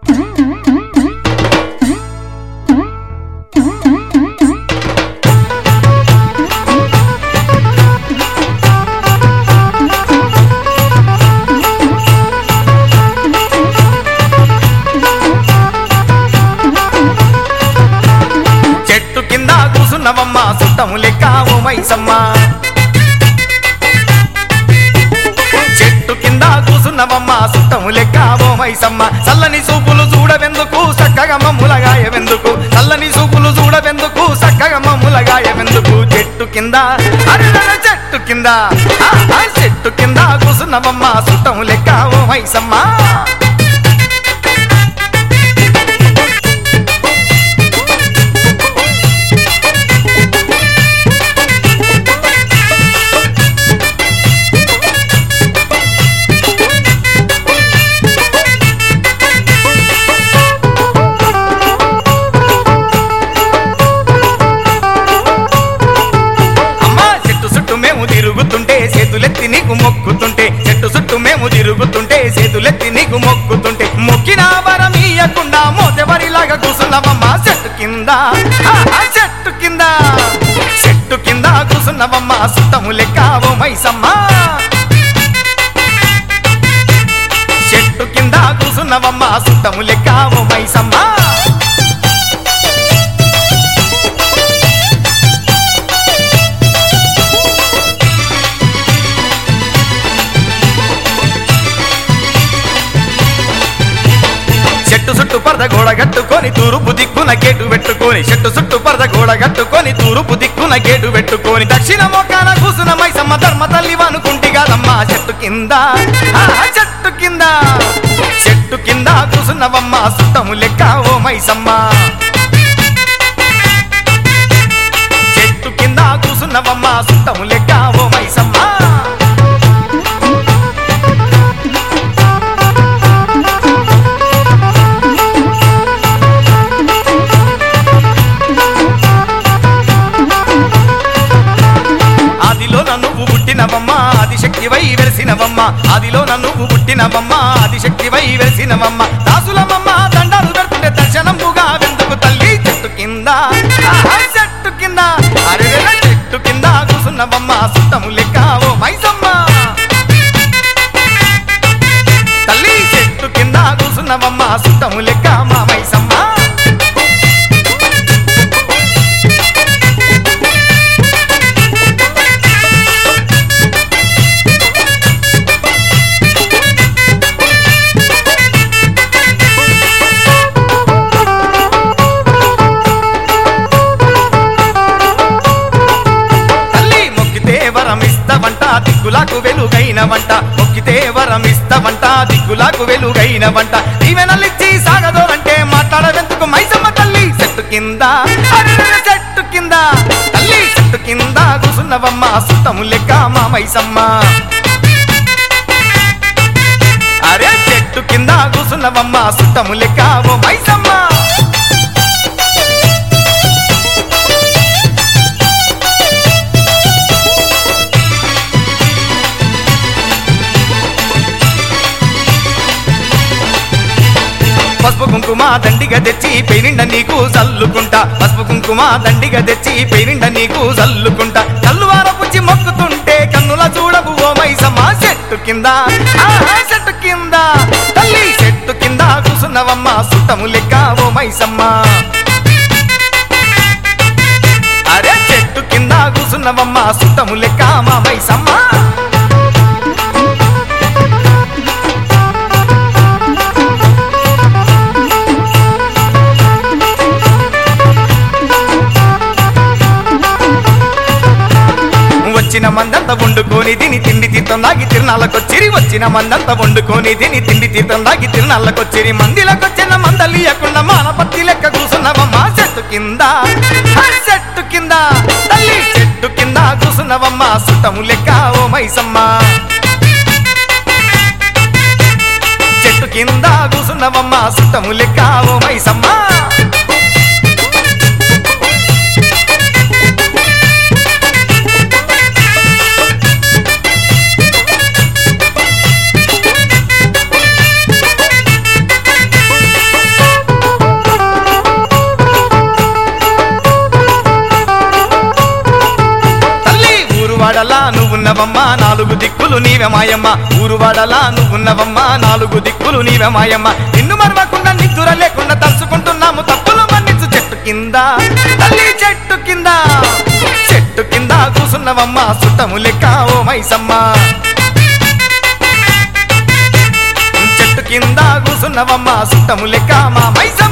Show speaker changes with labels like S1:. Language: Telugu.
S1: చెట్టు కింద కూసున్నవమ్మ సుట్టము లెక్క ఓ మైసమ్మ చెట్టు కింద కూసున్నవమ్మ సుట్టము లెక్క ఓ మైసమ్మ చల్లని సూపులు చూడవెందుకు చక్కగా మమ్ములగాయవెందుకు చల్లని సూపులు చూడవెందుకు చక్కగా మమ్ములగాయవెందుకు చెట్టు కింద అరెరె చెట్టు కింద చెట్టు కింద కూసున్నవమ్మ సుట్టము లెక్క ఓ మైసమ్మ చేతులెత్తి నీకు మొక్కుతుంటే చెట్టు చుట్టూ మేము తిరుగుతుంటే చేతులెత్తి నీకు మొక్కుతుంటే మొక్కిన వరమీయకుండా మోతెవరిలాగా కూసున్నవమ్మ చెట్టు కింద చెట్టు కింద చెట్టు కింద కూసున్నవమ్మ సుట్టము లెక్క ఓ మైసమ్మ చెట్టు కింద కూసున్నవమ్మ సుట్టము లెక్క ఓ మైసమ్మ చెట్టు చుట్టూ పరద గోడ కట్టుకొని తూర్పు దిక్కున గేటు పెట్టుకొని చెట్టు చుట్టూ పరద గోడ కట్టుకొని తూర్పు దిక్కున గేటు పెట్టుకొని దక్షిణ మోకాన కూసున మైసమ్మ ధర్మ తల్లి వనుకుంటి కాదమ్మా చెట్టు కింద చెట్టు కింద చెట్టు కింద కూసున్నవమ్మ సుట్టము లెక్క ఓ మైసమ్మ చెట్టు కింద కూసున్నవమ్మ సుట్టము లెక్క ఓ మైసమ్మ పుట్టినవమ్మ ఆదిశక్తివై వెలిసినవమ్మ ఆదిలో నువ్వు పుట్టినవమ్మ ఆదిశక్తివై వెలిసినవమ్మ దాసులమమ్మ దండాలు పెడుతుంటే దర్శనముగా వెందుకు తల్లి చెట్టు కింద చెట్టు కింద అరెరె చెట్టు కింద కూసున్నవమ్మ సుట్టము లెక్క ఓ మైసమ్మ తల్లి చెట్టు కింద కూసున్నవమ్మ సుట్టము లెక్క మా మైసమ్మ దిక్కులకు వెలుగైనవంట మొక్కితే వరమిస్తవంట దిక్కులకు వెలుగైనవంట దీవెనలిచ్చి సాగదోరంటే మాట్లాడవెందుకు మైసమ్మ తల్లి చెట్టు కింద చెట్టు కింద తల్లి చెట్టు కింద కూసున్నవమ్మ సుట్టము లెక్క మా మైసమ్మ అరే చెట్టు కింద కూసున్నవమ్మ సుట్టము లెక్క ఓ మైసమ్మ పసుపు కుంకుమ దండిగా తెచ్చి పెయినిండ నీకు చల్లుకుంటా పసుపు కుంకుమ దండిగా తెచ్చి పెయినిండ నీకు చల్లుకుంటా కల్లువార పుచ్చి మొక్కుతుంటే కన్నుల చూడవు ఓ మైసమ్మ చెట్టు కింద చెట్టు కింద తల్లి చెట్టు కింద కూసున్నవమ్మ సుట్టము లెక్క ఓ మైసమ్మ అరే చెట్టు కింద కూసున్నవమ్మ సుట్టము లెక్క మా మైసమ్మ వచ్చిన మందంతా వండుకొని తిని తిండి తీర్థం దాగి తిరునాళ్ళకొచ్చిరి వచ్చిన మందంతా వండుకొని తిని తిండి తీర్థం దాగి తిరునాళ్ళకొచ్చిరి మందిలకొచ్చిన మందలియకుండా మానపత్తి లెక్క కూసున్నవమ్మ చెట్టు కింద చెట్టు కింద తల్లి చెట్టు కింద కూసున్నవమ్మ సుట్టము లెక్క ఓ మైసమ్మ చెట్టు కింద కూసున్నవమ్మ సుట్టము లెక్క ఓ మైసమ్మ ఊరువాడలా నువ్వున్నవమ్మా నాలుగు దిక్కులు నీవే మాయమ్మ ఊరువాడలా నువ్వున్నవమ్మా నాలుగు దిక్కులు నీవే మాయమ్మ నిన్ను మరవకుండా నిద్దుర లేకుండా తలుచుకుంటున్నాము తప్పులు మన్నించు చెట్టు కింద తల్లి చెట్టు కింద కూసున్నవమ్మా సుట్టము లెక్క ఓ మైసమ్మ చెట్టు కింద కూసున్నవమ్మా సుట్టము లెక్క మా మైసమ్మ